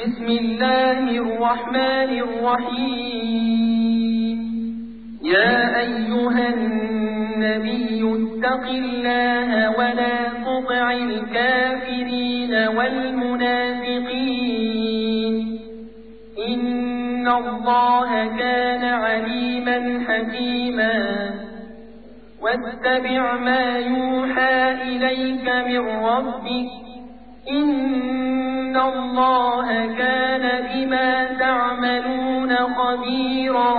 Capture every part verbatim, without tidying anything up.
بسم الله الرحمن الرحيم. يا أيها النبي اتق الله ولا تطع الكافرين والمنافقين إن الله كان عليما حكيما. واتبع ما يوحى إليك من ربك إن الله كان بما تعملون خبيرا.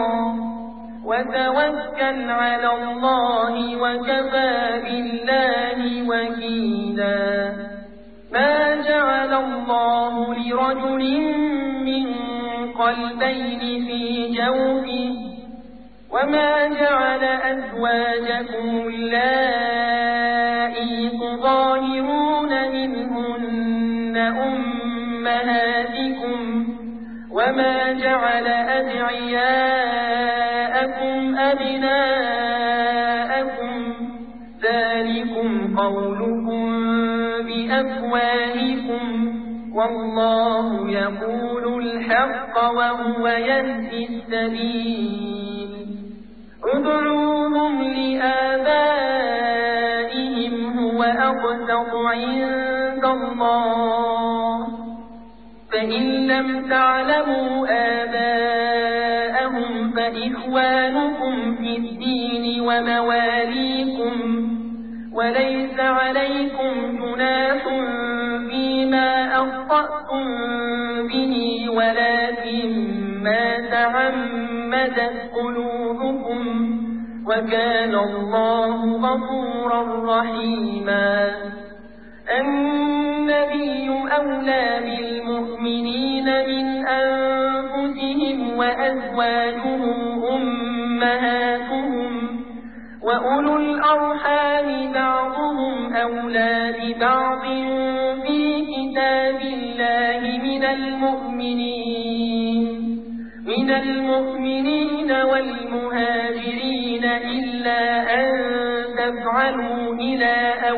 وتوكل على الله وكفى بالله وكيلا. ما جعل الله لرجل من قلبين في جوفه وما جعل أزواجكم اللائي تظاهرون منهن أمهاتكم وما جعل أدعياءكم أبناءكم ذلكم قولكم بأفواهكم والله يقول الحق وهو يهدي السبيل. ادعوهم لآبائهم هو أقسط عند الله فإن لم تعلموا آباءهم فإخوانكم في الدين ومواليكم وليس عليكم جناح فيما أخطأتم به ولكن ما تعمدت قلوبكم وكان الله غفورا رحيما. النبي أولى بالمؤمنين من أنفسهم وأزواجهم أمهاتهم وأولو الأرحام بعضهم أولى ببعض في كتاب الله من المؤمنين من المؤمنين والمهاجرين إلا أن تفعلوا إلى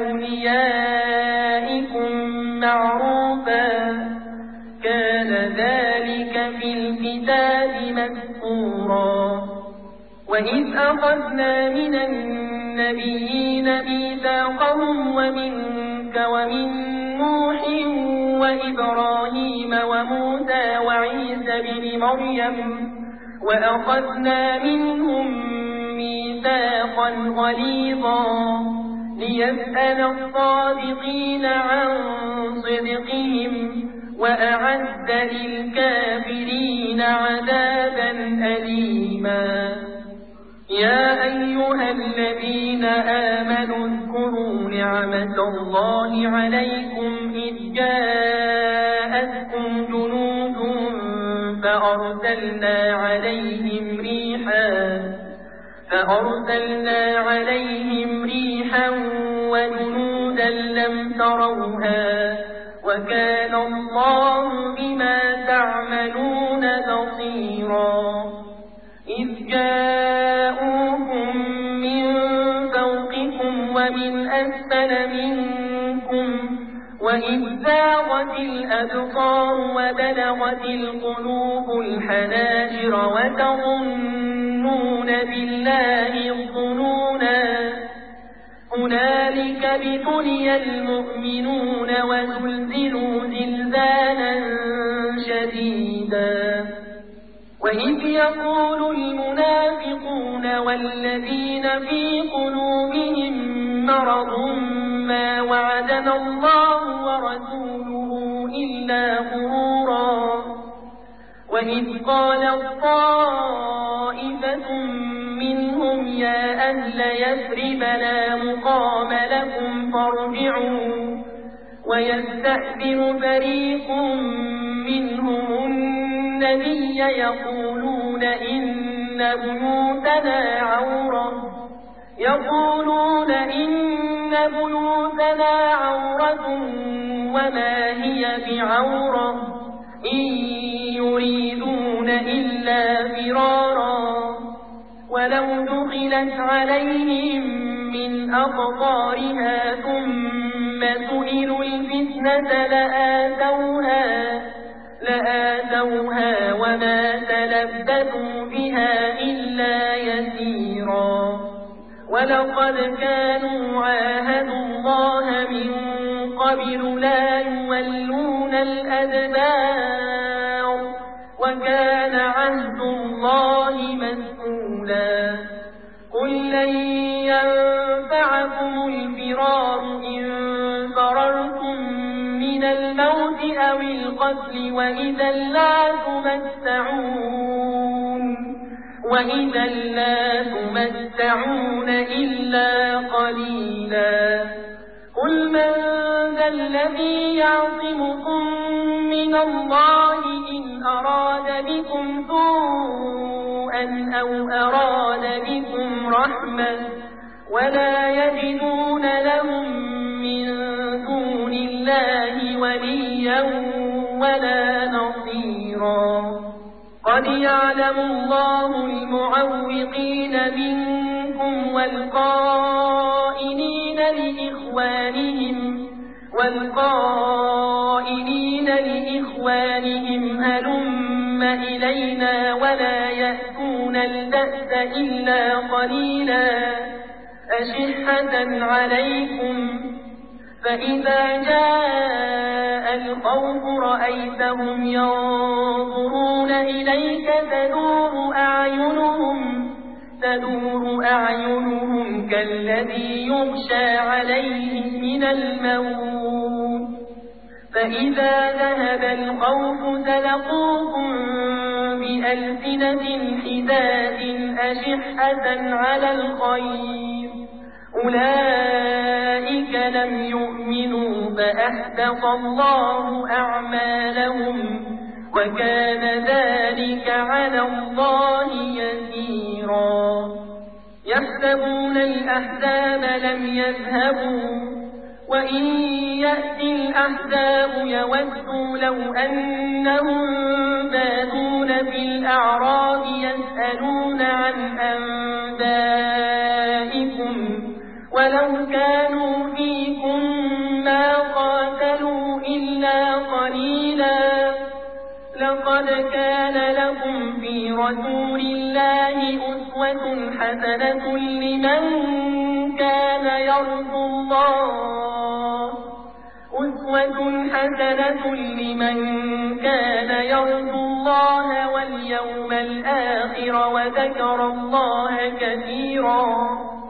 أوليائكم معروفا كان ذلك في الكتاب مسطورا. وإذ أخذنا من النبيين ميثاقهم ومنك ومن نوح وإبراهيم وموسى وعيسى بن مريم وأخذنا منهم ميثاقا غليظا ليسأل الصادقين عن صدقهم وأعد للكافرين عذابا أليما. يا أيها الذين آمنوا اذكروا نعمة الله عليكم إذ جاءتكم جنود فأرسلنا عليهم ريحا فأرسلنا عليهم ريحا وجنودا لم تروها وكان الله بما تعملون بصيرا. إذ جاءوكم من فوقكم ومن أسفل منكم وإذ زاغت الأبصار وبلغت القلوب الحناجر وتظنون بالله الظنونا. هنالك ابتلي المؤمنون وزلزلوا زلزالا شديدا. وإذ يقول المنافقون والذين في قلوبهم مرض ما وعدنا الله ورسوله إلا غرورا. وإذ قالت طائفة منهم يا أهل يثرب لا مقام لكم فارجعوا ويستأذن فريق منهم النبي يقولون إن بيوتنا عورة يقولون إن بيوتنا عورة وما هي بعورة إن يريدون إلا فرارا. ولو دخلت عليهم من أقطارها ثم سئلوا الفتنة لآتوها آتوها وما تلبثوا بها إلا يسيرا ولقد كانوا عاهدوا الله من قبل لا يولون الأدبار وكان عهد الله مسؤولا قل لن ينفعكم الفرار إن فررتم من الموت أو القتل وإذا لا تمتعون وإذا لا تمتعون إلا قليلا قل من ذا الذي يعصمكم من الله إن أراد بكم سوءا أو أراد بكم رحمة ولا يجدون لهم من دون الله وليا ولا نصيرا قد يعلم الله المعوقين منكم والقائلين لإخوانهم والقائلين لإخوانهم هلم إلينا ولا يأتون البأس إلا قليلا أشحة عليكم فإذا جاء الخوف رأيتهم ينظرون إليك تدور أعينهم تدور أعينهم كالذي يغشى عليه من الموت فإذا ذهب الخوف سلقوكم بألسنة حداد أشحة على الخير أولئك لم يؤمنوا فأحبط الله أعمالهم وكان ذلك على الله يسيرا يحسبون الأحزاب لم يذهبوا وإن يأتي الأحزاب يودوا لو أنهم بادون في الأعراب يسألون عن أنبائكم ولو كانوا فيكم ما قاتلوا إلا قليلا لقد كان لكم في رسول الله أسوة حسنة لمن كان يرجو الله أسوة حسنة لمن كان يرجو الله واليوم الآخر وذكر الله كثيرا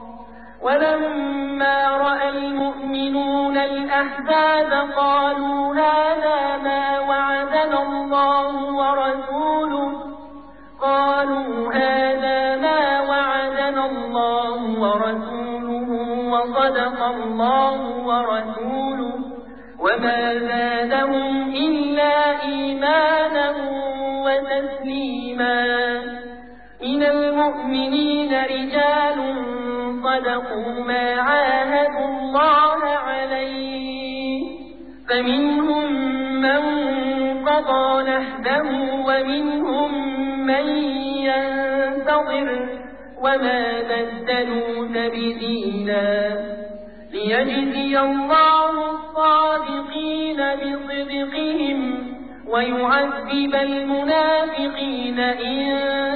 ولما رأى المؤمنون الأحزاب قالوا هذا ما وعدنا الله ورسوله قالوا هذا ما وعدنا الله ورسوله وصدق الله ورسوله وما زادهم إلا إيمانا وتسليما من المؤمنين رجال صدقوا ما عاهدوا الله عليه فمنهم من قضى نحبه ومنهم من ينتظر وما بدلوا تبديلا ليجزي الله الصادقين بصدقهم ويعذب المنافقين إن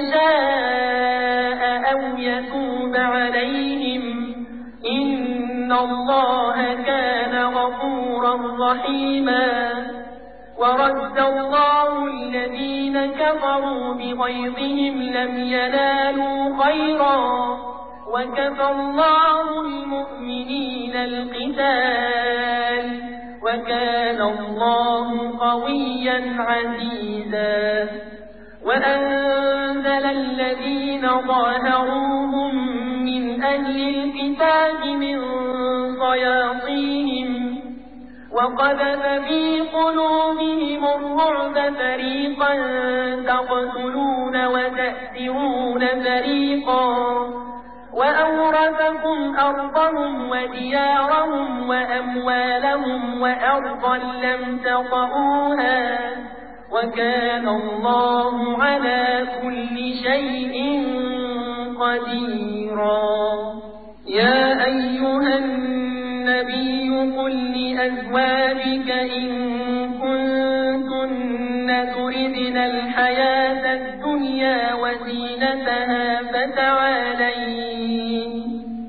شاء أو يتوب عليهم إن الله كان غفورا رحيما ورد الله الذين كفروا بغيظهم لم ينالوا خيرا وكفى الله المؤمنين القتال وكان الله قويا عزيزا وأنزل الذين ظاهروهم من أهل الكتاب من صياصيهم وقذف في قلوبهم الرعب فريقا تقتلون وتأسرون فريقا وأورثكم أرضهم وديارهم وأموالهم وأرضا لم تطئوها وكان الله على كل شيء قديرا يا أيها النبي قل لأزواجك إن كنتن تردن الحياة الدنيا وزينتها فتعالين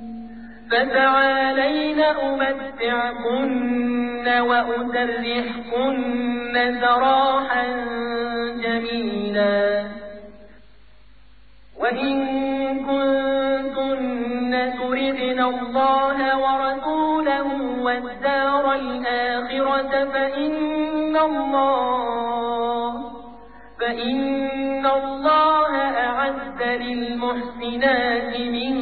فتعالين أمتعكن وأسرحكن سراحا جميلا وإن كنتن تردن الله ورسوله والدار الآخرة فإن الله فإن الله أعد للمحسنات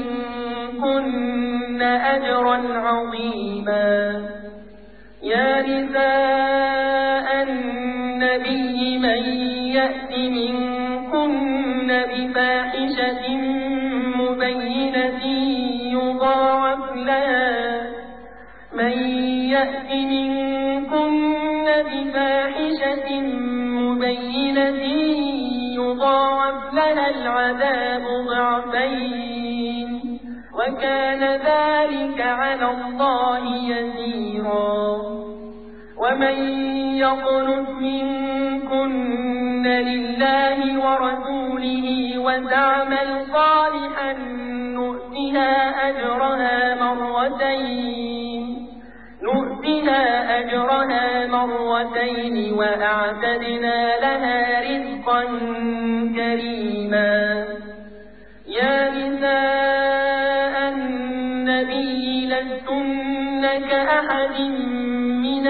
منكن أجرا عظيما يا نساء النبي من يأت منكن بفاحشة مبينة يضاعف لها من يأت منكن بفاحشة مبينة يضاعف لها العذاب ضعفين وكان ذلك على الله يسيرا ومن يقنت منكن لله ورسوله وتعمل صالحا نؤتها أجرها مرتين نؤتها أجرها مرتين وأعتدنا لها رزقا كريما يا نساء النبي لستن كأحد من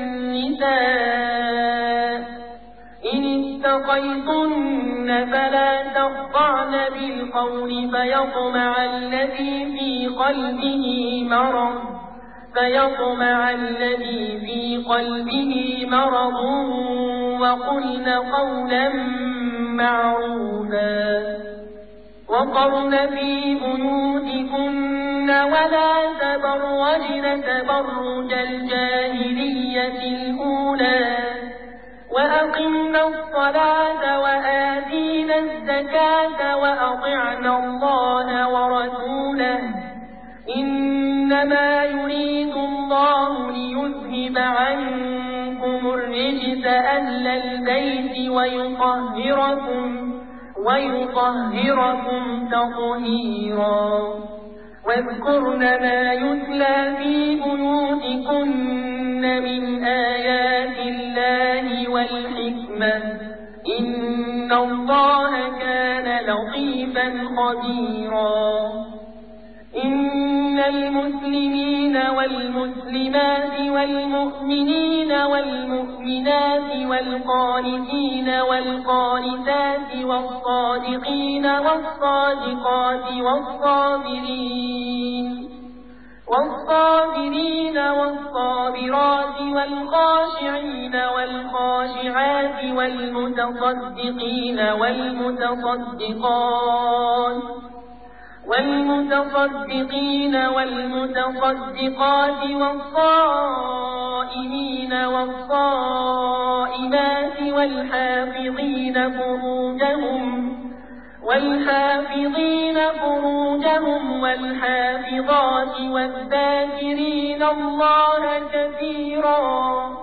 النساء إن اتقيتن فلا تخضعن بالقول فيطمع الذي في قلبه مرض فيطمع الذي في قلبه مرض وقلن قولا معروفا وقرن في بيوتكن ولا تبرجن تبرج الجاهلية الأولى وأقمنا الصلاة وآتينا الزكاة وأطعنا الله ورسوله إنما يريد الله ليذهب عنكم الرجس أهل البيت ويطهركم ويطهركم تطهيرا واذكرن ما يتلى في بيوتكن من آيات الله والحكمة إن الله كان لطيفا خبيرا إن المسلمين والمسلمات والمؤمنين والمؤمنات والقانتين والقانتات والصادقين والصادقات والصابرين والصابرين والصابرات والخاشعين والخاشعات والمتصدقين والمتصدقات والمتصدقين والمتصدقات والصائمين والصائمات والحافظين فروجهم والحافظين فروجهم والحافظات والذاكرين الله كثيرا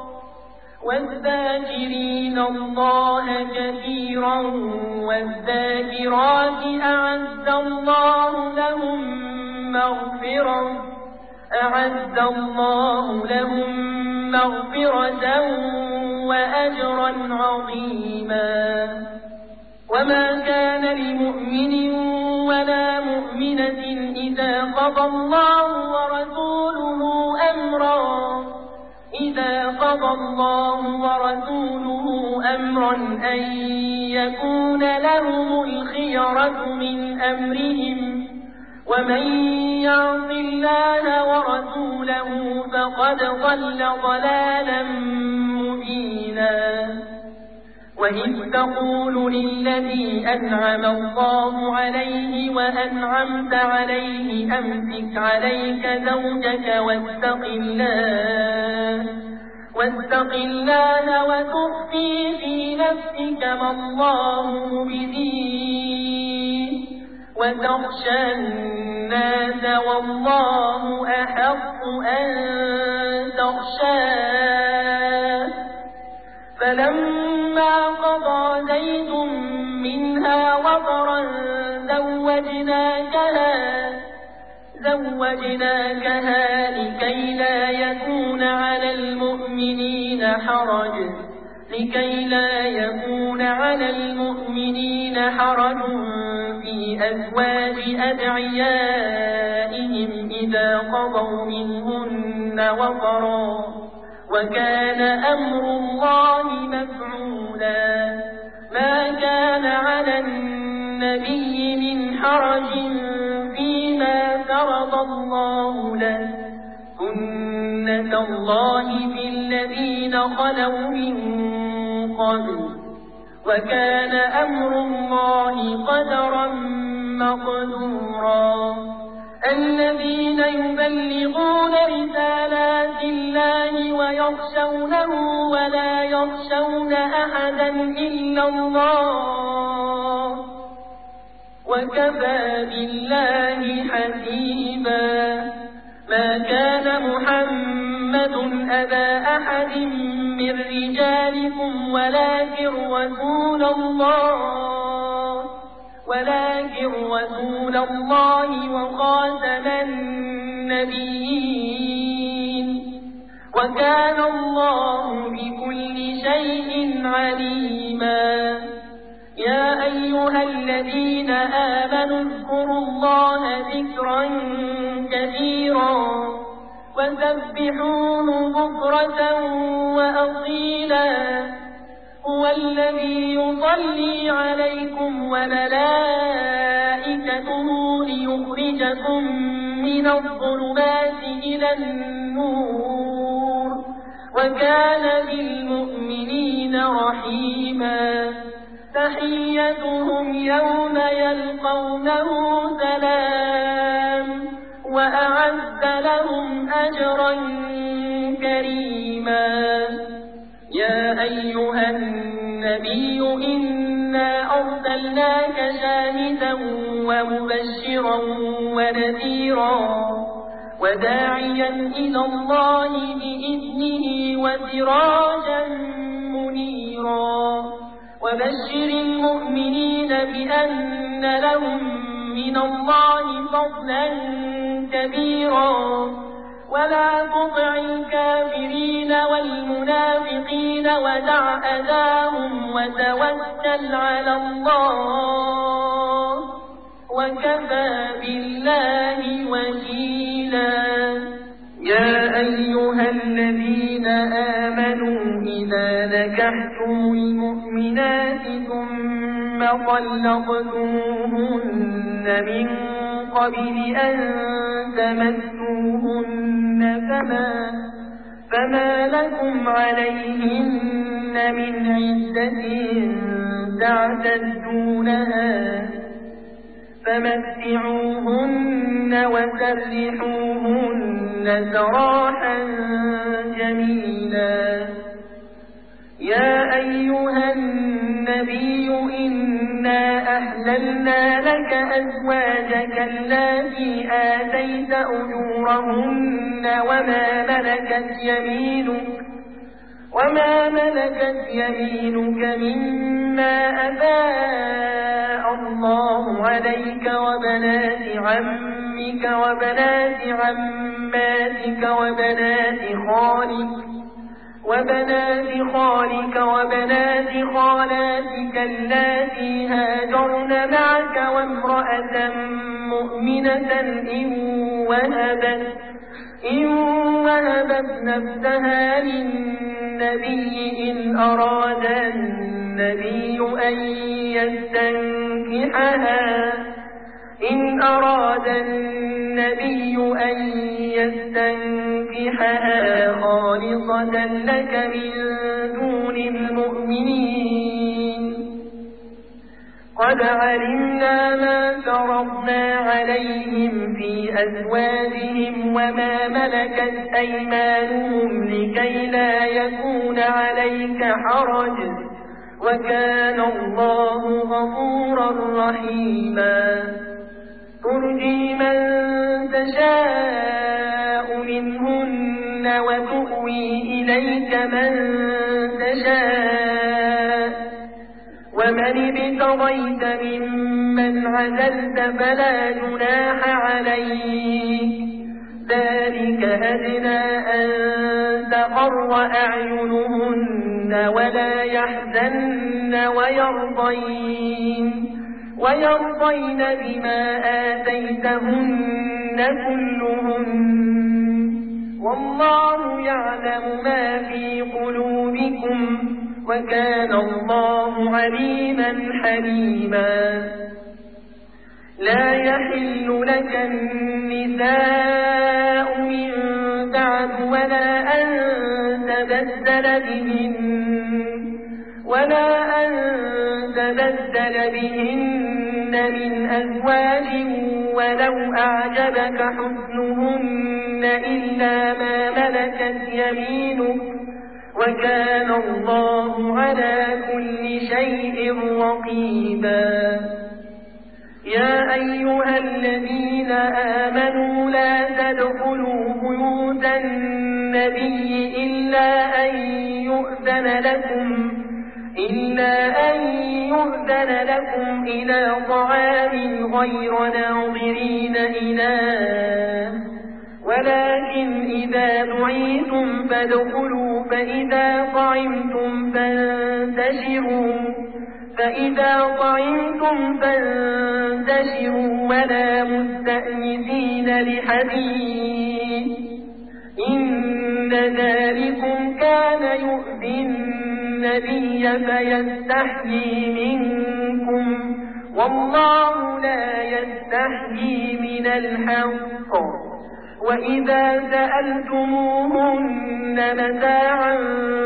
والذاكرين الله كثيرا والذاكرات أعد الله لهم مغفرة أعد الله لهم مغفرة وأجرا عظيما وما كان لمؤمن ولا مؤمنة إذا قضى الله ورسوله أمرا إذا قضى الله ورسوله أمرا أن يكون لهم الخيرة من أمرهم ومن يعص الله ورسوله فقد ضل ضلالا مبينا وإذ تقول للذي أنعم الله عليه وأنعمت عليه أمسك عليك زوجك واتق الله واتق الله وتخفي في نفسك ما الله مبديه وتخشى الناس والله أحق أن تخشاه فلما فلما قضى زيد منها وطرا زوجناكها زوجناكها لكي لا يكون على المؤمنين حرج لكي لا يكون على المؤمنين حرج في أزواج أدعيائهم إذا قضوا منهن وطرا وكان أمر الله مفعولا ما كان على النبي من حرج فيما فرض الله له سنة الله في الذين خلوا من قبل وكان أمر الله قدرا مقدورا الذين يبلغون رسالات الله ويخشونه ولا يخشون أحدا إلا الله وكفى بالله حسيبا ما كان محمد أبا أحد من رجالكم ولكن رسول الله ولكن رسول الله وخاتم النبيين وكان الله بكل شيء عليما يا أيها الذين آمنوا اذكروا الله ذكرا كثيرا وسبحوه بكرة وأصيلا هو الذي يصلي عليكم وملائكته ليخرجكم من الظلمات إلى النور وكان بالمؤمنين رحيما تحيتهم يوم يلقونه سلام وأعد لهم أجرا كريما يا أيها النبي إنا أرسلناك شاهدا ومبشرا ونذيرا وداعيا إلى الله بإذنه وسراجا منيرا وبشر المؤمنين بأن لهم من الله فضلا كبيرا ولا تطع الكافرين والمنافقين ودع أذاهم وتوكل على الله وكفى بالله وكيلا يا أيها الذين آمنوا إذا نكحتم المؤمنات ثم طلقتموهن من قبل أن تمسوهن فما, فما لكم عليهن من عدة تعتدونها فمتعوهن وسرحوهن سراحا جميلا يا أيها النبي إنا أحللنا لك أزواجك التي آتيت أجورهن وما ملكت يمينك وما ملكت يمينك مما أفاء الله عليك وبنات عمك وبنات عماتك وبنات خالك وبنات خالك وبنات خالاتك اللاتي هاجرن معك وامرأة مؤمنة إن وهبت إن وهبت نفسها للنبي إن أراد النبي أن يستنكحها إن أراد النبي أن يستنكحها خالصة لك من دون المؤمنين قد علمنا ما فرضنا عليهم في أزواجهم وما ملكت أيمانهم لكي لا يكون عليك حرج وكان الله غفورا رحيما ترجي من تشاء منهن وتؤوي إليك من تشاء ومن ابتغيت ممن عزلت فلا جناح عليك ذلك أدنى أن تقر أعينهن ولا يحزن ويرضين ويرضين بما آتيتهن كلهن والله يعلم ما في قلوبكم وكان الله عليما حليما لا يحل لك النساء من بعد ولا أن تبدل بهن ولا أن تبدل بهن من أزواج ولو أعجبك حسنهن إلا ما ملكت يمينك وكان الله على كل شيء رقيبا يا أيها الذين آمنوا لا تدخلوا بيوت النبي إلا أن يؤذن لكم إلا أن يؤذن لكم إلى طعام غير ناظرين إناه ولكن إذا دعيتم فادخلوا فإذا طعمتم فانتشروا فإذا طعمتم فانتشروا ولا مستأنسين لحديث إن ذلكم كان يؤذي النبي فيستحيي منكم والله لا يستحيي من الحق وإذا سألتموهن متاعا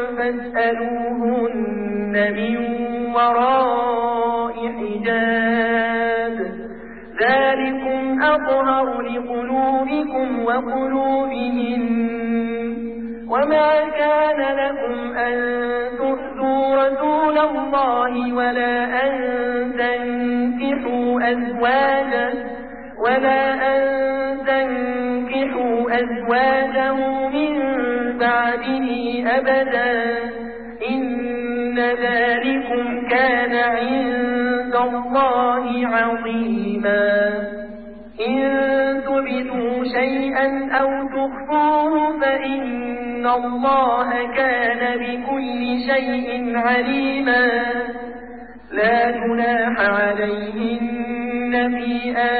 فاسألوهن من وراء حجاب ذلكم أطهر لقلوبكم وقلوبهن وما كان لكم أن تؤذوا رسول الله ولا أن تنكحوا أزواجه ولا أن تنكحوا أزواجه من بعده أبدا إن ذلكم كان عند الله عظيما إن تبدوا شيئا أو تخفوه فإن الله كان بكل شيء عليما لا جناح عليهن في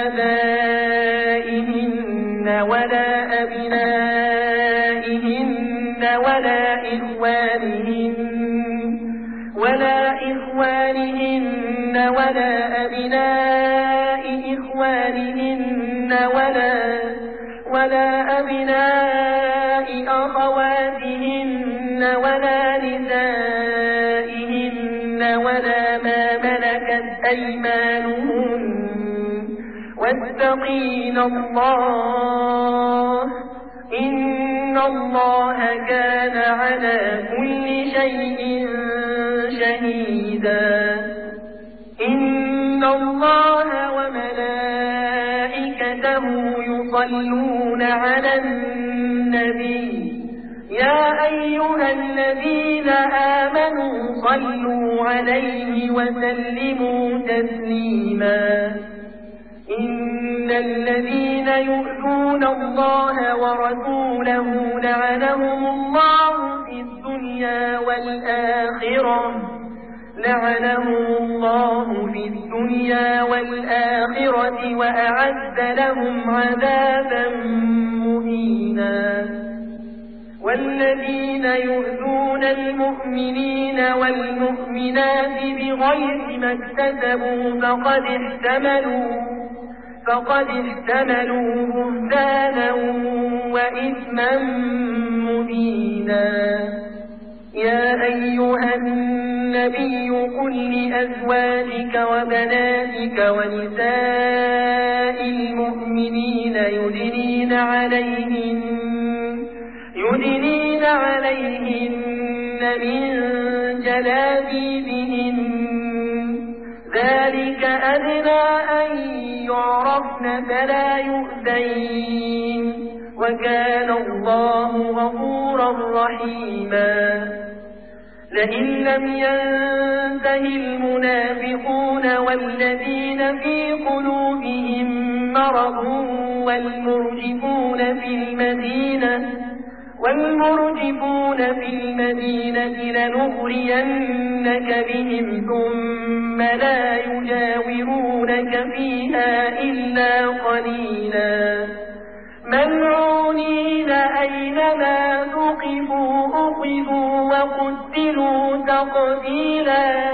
آبائهن ولا أبنائهن ولا إخوانهن ولا إخوانهن ولا أبناء إخوانهن ولا ولا أبناء أخواتهن ولا نسائهن ولا ما ملكت أيمانهن واتقين الله إن الله كان على كل شيء شهيدا إن الله وملائكته يصلون على النبي يا أيها الذين آمنوا صلوا عليه وسلموا تسليما إن الذين يؤذون الله ورسوله لعنهم الله في الدنيا والآخرة لعنهم الله في الدنيا والآخرة وأعد لهم عذابا مهينا والذين يؤذون المؤمنين والمؤمنات بغير ما اكتسبوا فقد احتملوا فقد احتملوا بهتانا وإثما مبينا يا أيها النبي قل لأزواجك وبناتك ونساء المؤمنين يدنين عليهن يدنين عليهن من جلابيبهن ذلك أدنى أن يعرفن فلا يؤذين وكان الله غفورا رحيما لئن لم ينته المنافقون والذين في قلوبهم مرض والمرجفون في المدينة والمرجفون في المدينة لنغرينك بهم ثم لا يجاورونك فيها إلا قليلا ملعونين أينما ثقفوا أخذوا وقتلوا تقتيلا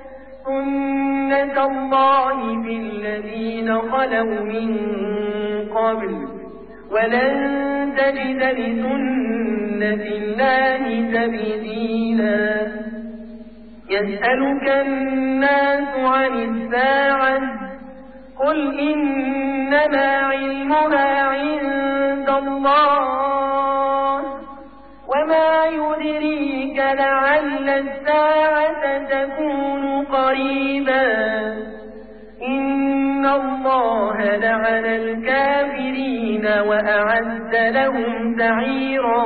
سنة الله في الذين خلوا من قبل ولن تجد لسنة الله تبديلا يسألك الناس عن الساعة قل إنما علمها عند الله وما يدريك لعل الساعة تكون قريبا إن الله لعن الكافرين وأعد لهم سعيرا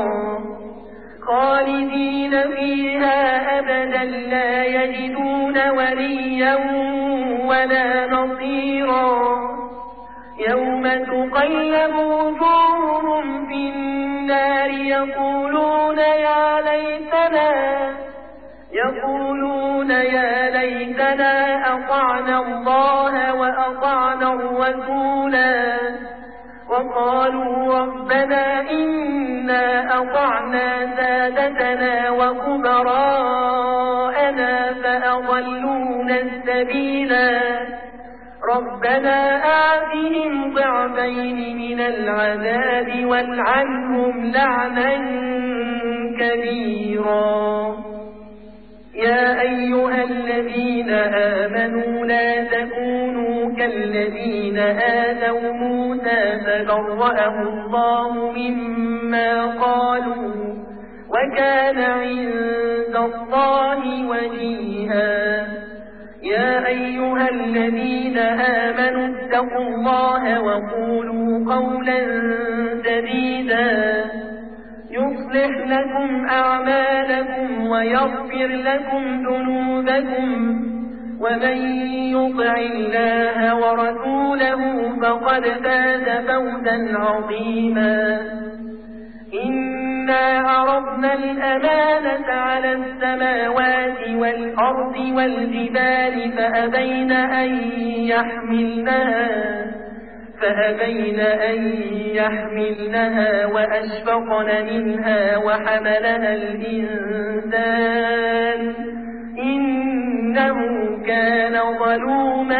خالدين فيها أبدا لا يجدون وليا ولا نصيرا يوم تقلب وجوههم في النار يقولون يا ليتنا يقولون يا ليتنا أطعنا الله وأطعنا الرسولا وقالوا ربنا إنا أطعنا سادتنا وكبراءنا فأضلونا السبيلا ربنا آتهم ضعفين من العذاب والعنهم لعنا كبيرا يا أيها الذين آمنوا لا تكونوا كالذين آذوا موسى فبرأه الله مما قالوا وكان عند الله وجيها يا أيها الذين آمنوا اتقوا الله وقولوا قولا سديدا يصلح لكم أعمالكم ويغفر لكم ذنوبكم ومن يطع الله ورسوله فقد فاز فوزا عظيما إنا عرضنا الأمانة على السماوات والأرض والجبال فأبين أن يحملنها فأبين أن يحملنها وأشفقن منها وحملها الإنسان إنه كان ظلوما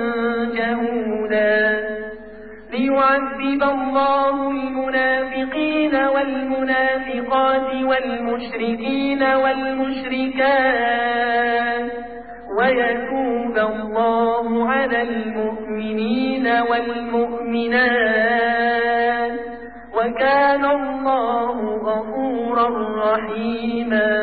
جهولا ليعذب الله المنافقين والمنافقات والمشركين والمشركات ويتوب الله على المؤمنين والمؤمنات وكان الله غفورا رحيما